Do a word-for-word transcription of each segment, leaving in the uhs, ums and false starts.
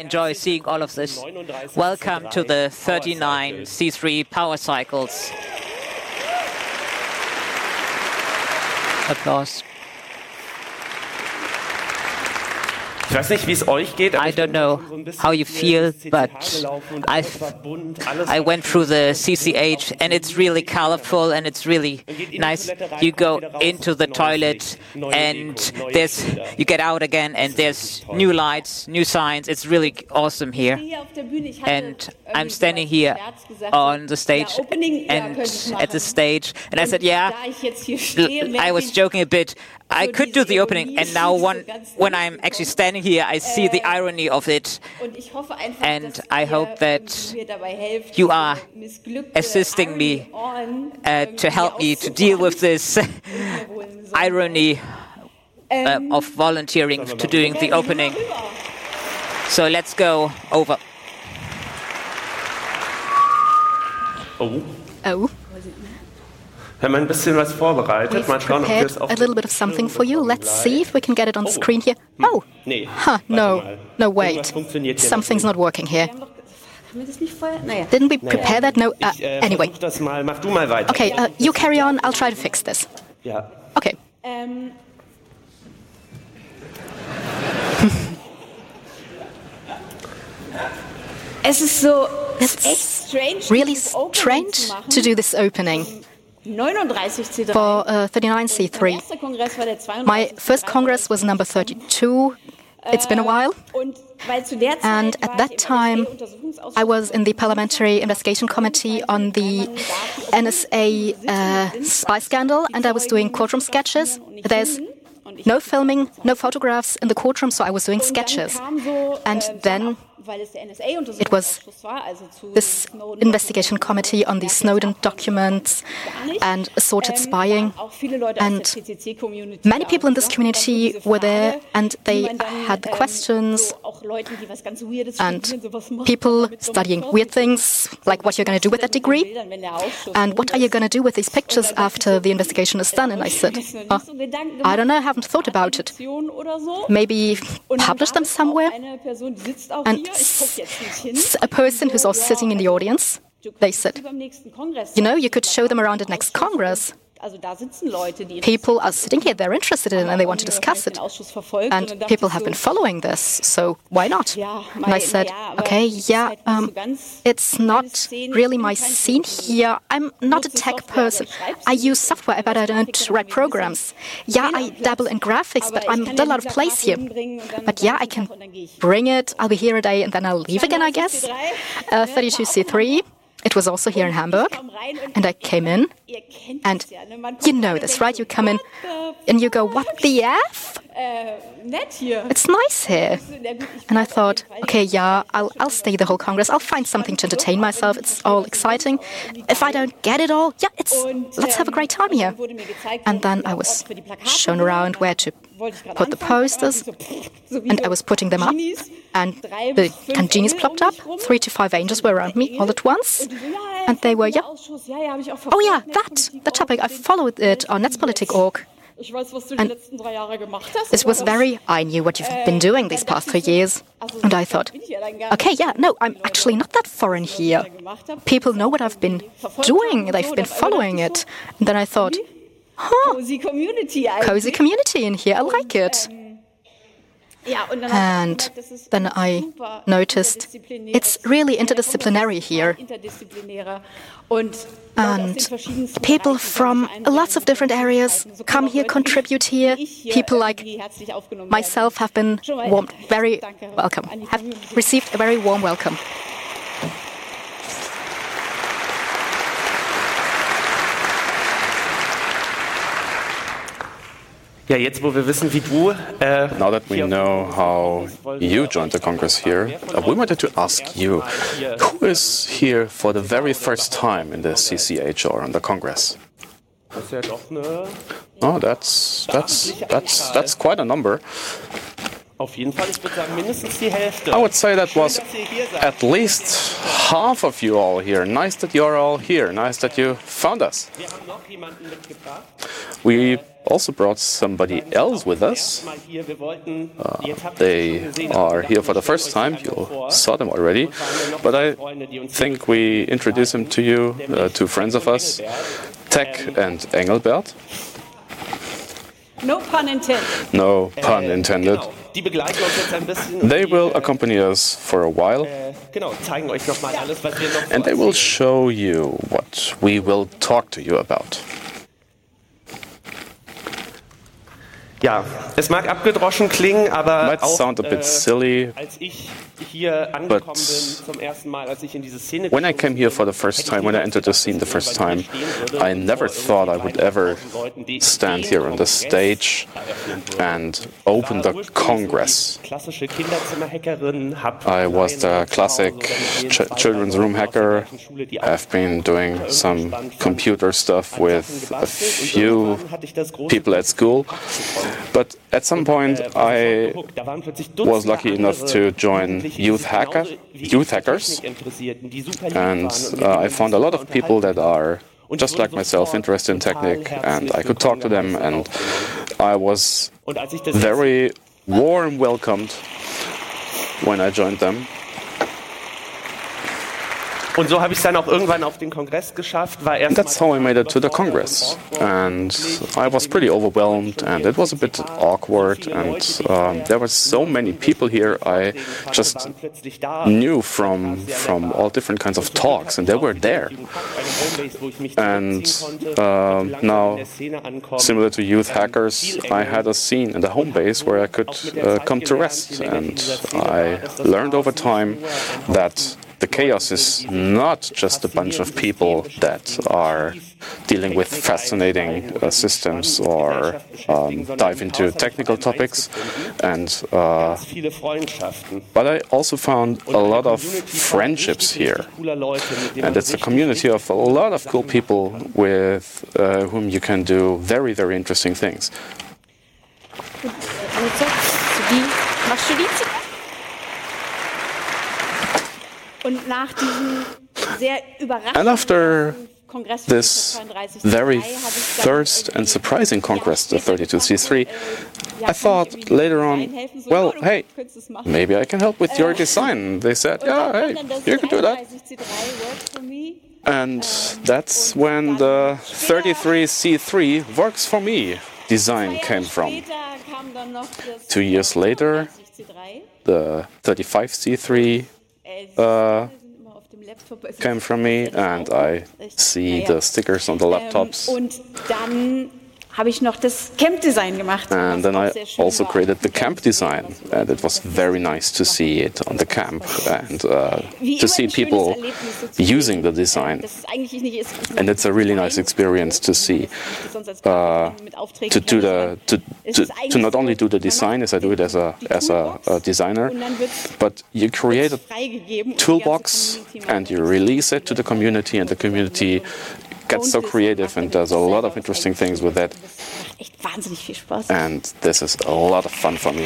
enjoy seeing all of this. Welcome to the thirty-nine C three Power Cycles. Applause. Ich weiß nicht, wie es euch geht. I don't know how you feel, but I've, I went through the C C H and it's really colorful and it's really nice. You go into the toilet and there's, you get out again and there's new lights, new signs. It's really awesome here. And I'm standing here on the stage and at the stage and I said, yeah, I was joking a bit. I could do the opening, and now one, when I'm actually standing here, I see the irony of it, and I hope that you are assisting me uh, to help me to deal with this irony uh, of volunteering to doing the opening. So let's go over. Oh. Oh. Wir haben ein bisschen was vorbereitet. Mal schauen, ob wir es Prepared a little bit of something for you. Let's see if we can get it on the screen here. Oh, huh, no, no, wait. Something's not working here. Didn't we prepare that? No, uh, anyway. Okay, uh, you carry on. I'll try to fix this. Okay. It's really strange to do this opening. For uh, thirty-nine C three. My first Congress was number thirty-two. It's been a while. And at that time, I was in the Parliamentary Investigation Committee on the N S A uh, spy scandal, and I was doing courtroom sketches. There's no filming, no photographs in the courtroom, so I was doing sketches. And then it was this investigation committee on the Snowden documents and assorted spying. And many people in this community were there and they had the questions. And people studying weird things, like what you're going to do with that degree. And what are you going to do with these pictures after the investigation is done? And I said, oh, I don't know, I haven't thought about it. Maybe publish them somewhere? And a person who's also sitting in the audience, they said, you know, you could show them around at next Congress. People are sitting here, they're interested in it and they want to discuss it. And people have been following this, so why not? And I said, okay, yeah, um, it's not really my scene here. I'm not a tech person. I use software, but I don't write programs. Yeah, I dabble in graphics, but I'm still out of place here. But yeah, I can bring it, I'll be here a day and then I'll leave again, I guess. Uh, thirty-two C three. It was also here in Hamburg, and I came in, and you know this, right? You come in, and you go, what the F? It's nice here. And I thought, okay, yeah, I'll, I'll stay the whole Congress. I'll find something to entertain myself. It's all exciting. If I don't get it all, yeah, it's let's have a great time here. And then I was shown around where to put the posters, and I was putting them up. And the and genies plopped up. Three to five angels were around me all at once. And they were, yeah. Oh, yeah, that, that topic. I followed it on Netzpolitik dot org. And this was very, I knew what you've been doing these past three years. And I thought, okay, yeah, no, I'm actually not that foreign here. People know what I've been doing. They've been following it. And then I thought, huh, cozy community in here. I like it. And then I noticed it's really interdisciplinary here. And people from lots of different areas come here, contribute here. People like myself have been warm, very welcome, have received a very warm welcome. Ja, jetzt, wo wir wissen, wie du, äh, Now that we know how you joined the Congress here, uh, we wanted to ask you, who is here for the very first time in the C C H or on the Congress? Oh, that's that's that's that's quite a number. I would say that was at least half of you all here. Nice that you're all here. Nice that you found us. we also brought somebody else with us. Uh, they are here for the first time. You saw them already. But I think we introduce them to you, uh, two friends of us, Tech and Engelbert. No pun intended. No pun intended. They will accompany us for a while, and they will show you what we will talk to you about. Ja, es mag abgedroschen klingen, aber Might auch, sound a bit silly, äh, als ich hier angekommen bin zum ersten Mal, als ich in diese Szene when I came here for the first time, when I entered the scene the first time, I never thought I would ever stand here on the stage and open the Congress. I was the classic ch children's room hacker. I've been doing some computer stuff with a few people at school. But at some point, I was lucky enough to join Youth Hacker, Youth Hackers, and uh, I found a lot of people that are just like myself, interested in technique, and I could talk to them, and I was very warm welcomed when I joined them. Und so habe ich es dann auch irgendwann auf den Kongress geschafft. War erst That's how I made it to the Congress, and I was pretty overwhelmed, and it was a bit awkward, and um, there were so many people here. I just knew from from all different kinds of talks, and they were there. And uh, now, similar to Youth Hackers, I had a scene in the home base where I could uh, come to rest, and I learned over time that the chaos is not just a bunch of people that are dealing with fascinating uh, systems or um, dive into technical topics, and uh, but I also found a lot of friendships here, and it's a community of a lot of cool people with uh, whom you can do very, very interesting things. And after this very first and surprising Congress, the thirty-two C three, I thought later on, well, hey, maybe I can help with your design. They said, yeah, hey, you can do that. And that's when the thirty-three C three works for me design came from. Two years later, the thirty-five C three Uh, came from me, and I see the stickers on the laptops. And then I also created the camp design, and it was very nice to see it on the camp and uh, to see people using the design. And it's a really nice experience to see, uh, to do the to, to to not only do the design as I do it as a as a, a designer, but you create a toolbox and you release it to the community, and the community gets so creative and does a lot of interesting things with that. And this is a lot of fun for me.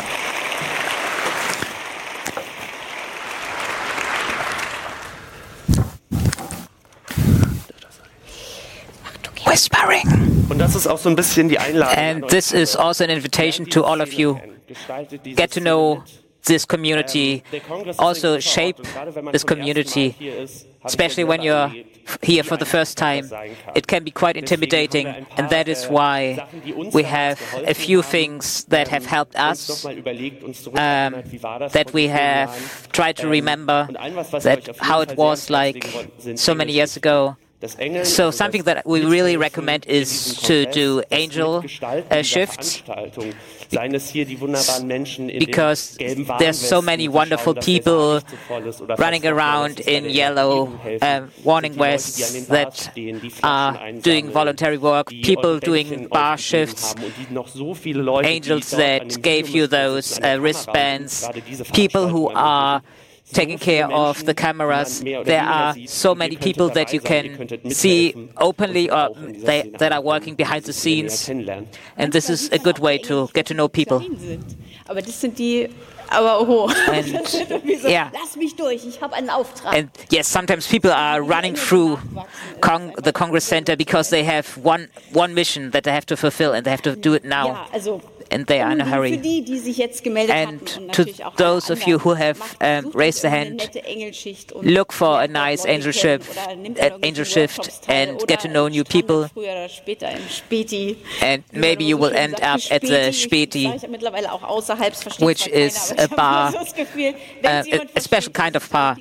Whispering. Und das ist auch so ein bisschen die Einladung. And this is also an invitation to all of you. Get to know this community, also shape this community, especially when you're here for the first time. It can be quite intimidating, and that is why we have a few things that have helped us, um, that we have tried to remember, that how it was like so many years ago. So something that we really recommend is to do angel uh, shifts, because there's so many wonderful people running around in yellow um, warning vests that are doing voluntary work, people doing bar shifts, angels that gave you those uh, wristbands, people who are taking care of the cameras. There are so many people that you can see openly or they, that are working behind the scenes. And this is a good way to get to know people. And, yeah. And yes, sometimes people are running through Cong- the Congress Center because they have one one mission that they have to fulfill and they have to do it now. And they are in a hurry. And to those of you who have um, raised their hand, look for a nice angel shift, uh, angel shift and get to know new people. And maybe you will end up at the Späti, which is a bar, uh, a, a special kind of bar.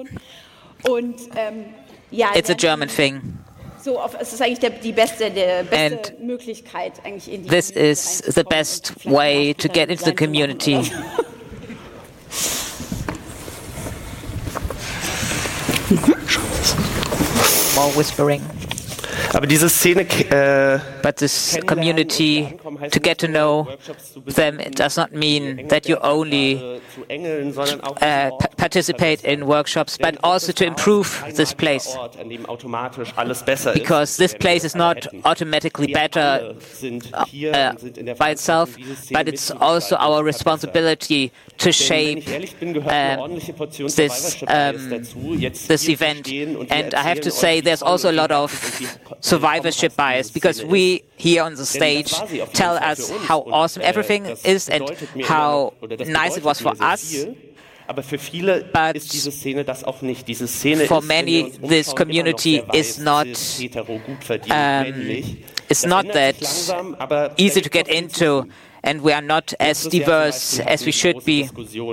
It's a German thing. So, es ist eigentlich der, die beste, der beste Möglichkeit, eigentlich in die This is the best way to get into the community. More whispering. Aber diese Szene, äh, but this community, to get to know them, it does not mean that you only uh, p- participate in workshops, but also to improve this place. Because this place is not automatically better uh, by itself, but it's also our responsibility to shape uh, this, um, this event. And I have to say there's also a lot of survivorship bias, because we here on the stage tell us how awesome everything is and how nice it was for us. But for many, this community is not um, it's not that easy to get into, and we are not as diverse as we should be.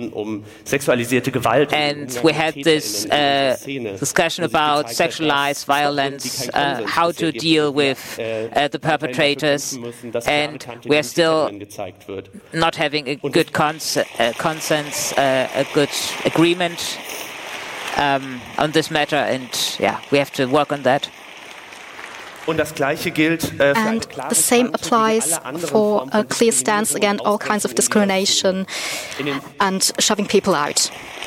And we had this uh, discussion about sexualized violence, uh, how to deal with uh, the perpetrators, and we are still not having a good cons- uh, consensus, uh, a good agreement um, on this matter, and yeah, we have to work on that. And the same applies for a clear stance against all kinds of discrimination and shoving people out.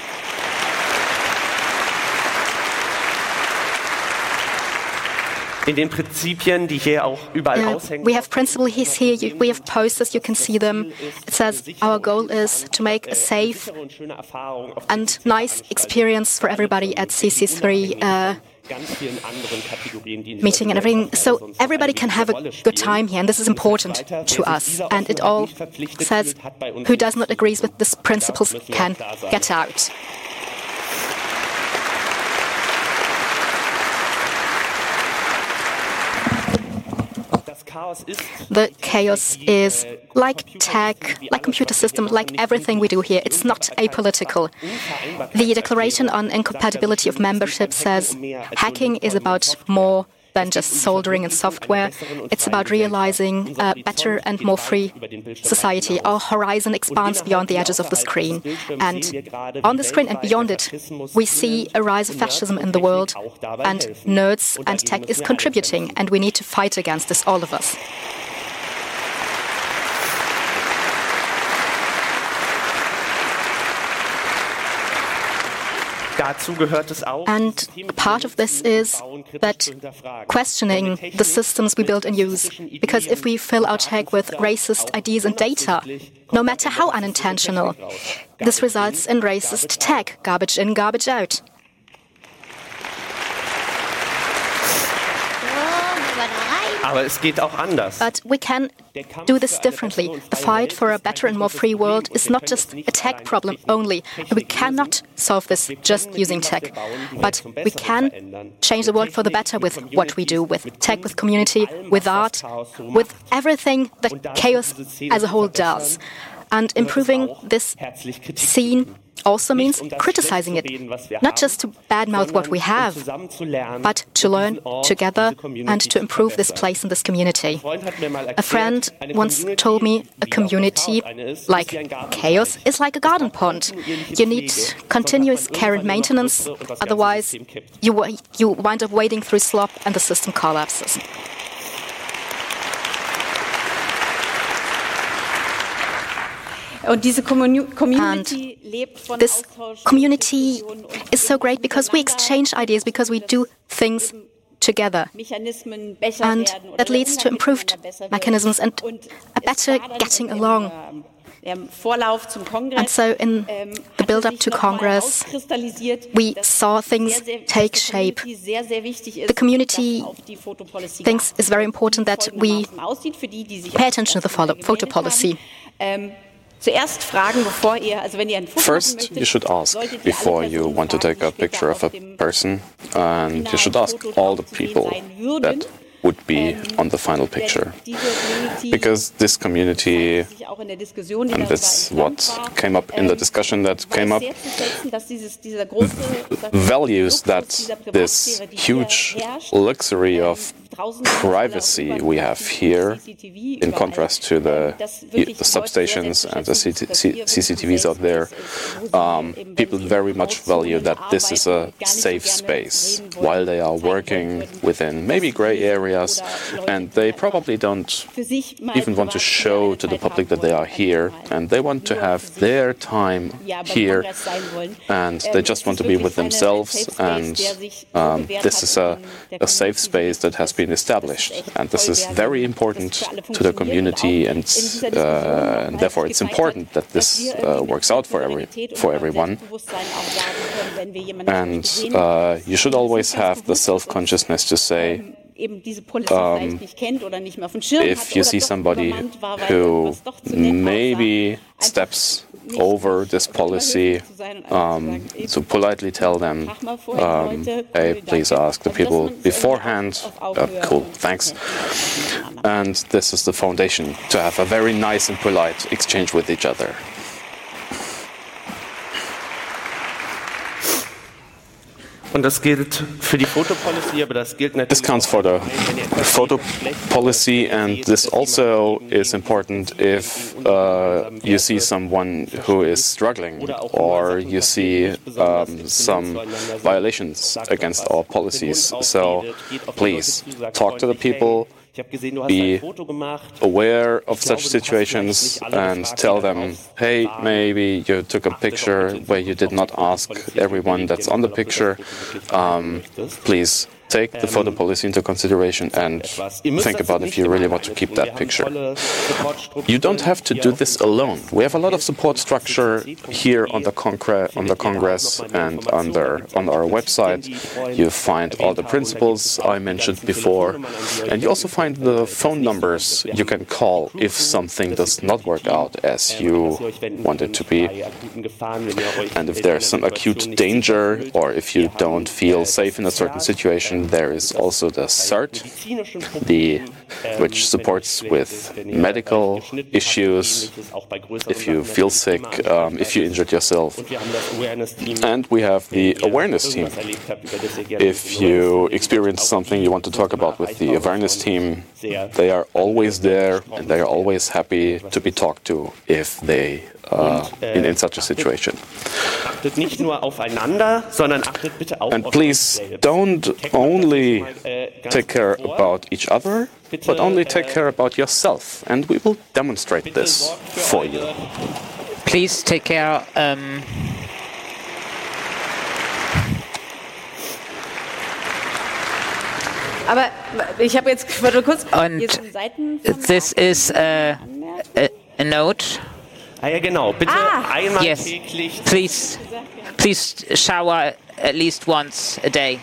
In den Prinzipien, die hier auch überall uh, aushängen. We have principles here, you, we have posters, you can see them. It says our goal is to make a safe and nice experience for everybody at C C three uh, meeting and everything. So everybody can have a good time here, and this is important to us. And it all says who does not agree with these principles can get out. The chaos is like tech, like computer system, like everything we do here. It's not apolitical. The Declaration on Incompatibility of Membership says hacking is about more than just soldering and software. It's about realizing a better and more free society. Our horizon expands beyond the edges of the screen. And on the screen and beyond it, we see a rise of fascism in the world. And nerds and tech is contributing. And we need to fight against this, all of us. And part of this is that questioning the systems we build and use. Because if we fill our tech with racist ideas and data, no matter how unintentional, this results in racist tech, garbage in, garbage out. But we can do this differently. The fight for a better and more free world is not just a tech problem only. And we cannot solve this just using tech. But we can change the world for the better with what we do, with tech, with community, with art, with everything that chaos as a whole does. And improving this scene also means criticizing it, not just to badmouth what we have, but to learn together and to improve this place in this community. A friend once told me a community like chaos is like a garden pond. You need continuous care and maintenance, otherwise you, you wind up wading through slop and the system collapses. And this community is so great because we exchange ideas, because we do things together. And that leads to improved mechanisms and a better getting along. And so in the build-up to Congress, we saw things take shape. The community thinks it's very important that we pay attention to the photo policy. First, you should ask before you want to take a picture of a person, and you should ask all the people that would be on the final picture. Because this community, and that's what came up in the discussion that came up, values that this huge luxury of privacy we have here, in contrast to the, the substations and the C C T Vs out there, um, people very much value that this is a safe space while they are working within maybe gray areas, and they probably don't even want to show to the public that they are here, and they want to have their time here, and they just want to be with themselves, and um, this is a, a safe space that has been established, and this is very important to the community, and, uh, and therefore it's important that this uh, works out for every for everyone. And uh, you should always have the self-consciousness to say, Um, if you see somebody who maybe steps over this policy, um, to politely tell them, um, hey, please ask the people beforehand. Uh, cool, thanks. And this is the foundation to have a very nice and polite exchange with each other. Und das gilt für die Photo Policy, aber das gilt natürlich. This counts for the photo policy, and this also is important if uh, you see someone who is struggling, or you see um, some violations against our policies. So please talk to the people. Be aware of such situations and tell them, hey, maybe you took a picture where you did not ask everyone that's on the picture. Um, please take the photo policy into consideration and think about if you really want to keep that picture. You don't have to do this alone. We have a lot of support structure here on the, Concre- on the Congress and on, their, on our website. You find all the principles I mentioned before, and you also find the phone numbers you can call if something does not work out as you want it to be. And if there's some acute danger, or if you don't feel safe in a certain situation, there is also the CERT, the, which supports with medical issues, if you feel sick, um, if you injured yourself. And we have the awareness team. If you experience something you want to talk about with the awareness team, they are always there, and they are always happy to be talked to if they uh, in, in such a situation. And please don't only take care about each other, but only take care about yourself, and we will demonstrate this for you. Please take care. Um, Aber ich habe jetzt kurz. And this is a, a, a note. Ah ja, genau. Bitte Ah. einmal Yes. täglich. Please, please shower at least once a day.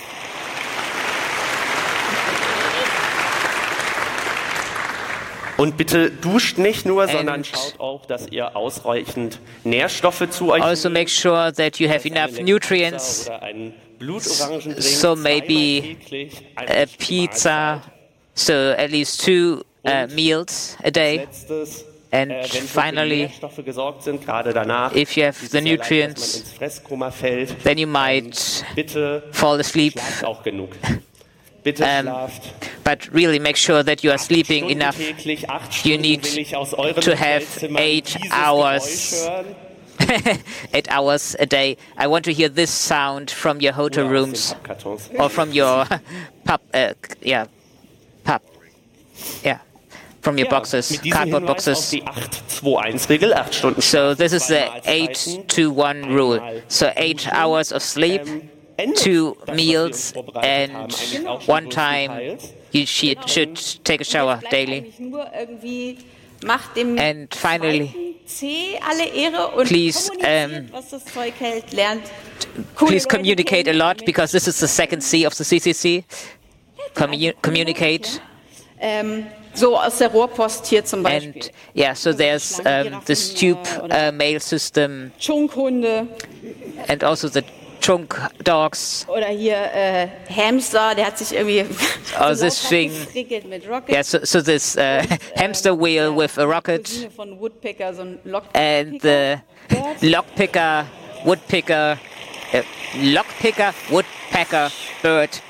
Und bitte duscht nicht nur, sondern And schaut auch, dass ihr ausreichend Nährstoffe zu euch Also make sure that you have enough nehmt. nutrients. Oder einen Blutorangensdrink So zweimal maybe täglich, eine a bestimmte pizza, Mahlzeit. so at least two uh, meals a day. Letztes, And äh, wenn schon für die finally, Nährstoffe gesorgt sind, gerade danach, if you have ist the es ja leicht, nutrients, dass man ins Fresskoma fällt. then you might Bitte fall asleep. schlaft auch genug. Bitte Um, schlaft. But really make sure that you are sleeping Stunden enough. täglich, acht You Stunden need will ich aus eurem to have Hotelzimmer eight dieses hours. Geräusch hören. Eight hours a day. I want to hear this sound from your hotel Oder aus den rooms Pappkartons. or from your pub, uh, yeah, pub, yeah, from your Ja, boxes, mit diesem cardboard Hinweis auf boxes. die acht zwei eins Regel, acht Stunden So this is the zweimal eight Zeiten, to one rule. einmal So eight duschen. hours of sleep, Ähm, endet two das, was wir meals, vorbereitet haben, and eigentlich auch schon one time größtenteils. you should, should take a shower daily. Eigentlich nur irgendwie Macht dem And finally, C alle Ehre und please, kommuniziert, um, was das Zeug hält, lernt. please communicate a lot, because this is the second C of the C C C. Commu communicate. Ähm, so aus der Rohrpost hier zum Beispiel. And yeah, so there's um, this tube uh, mail system. Schunkhunde. And also the chunk dogs. Oder hier äh, Hamster, der hat sich irgendwie oh, this thing. mit Rocket. Yeah, so, so this uh, hamster wheel with a rocket. Von Woodpecker, so ein And the lockpicker, woodpecker, uh, lockpicker, woodpecker, bird.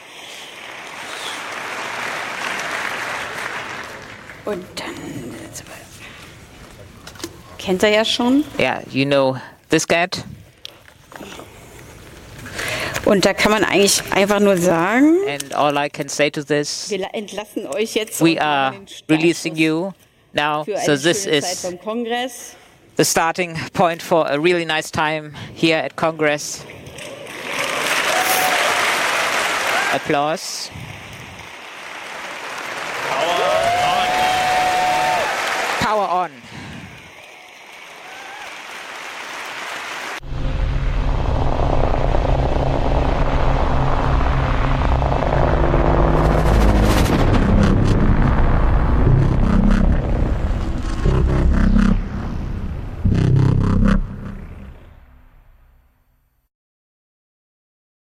Und dann kennt er ja schon. Yeah, you know this cat. Und da kann man eigentlich einfach nur sagen, And all I can say to this, wir entlassen euch jetzt. we are releasing you now. So this is beim Kongress. the starting point for a really nice time here at Congress. Applause.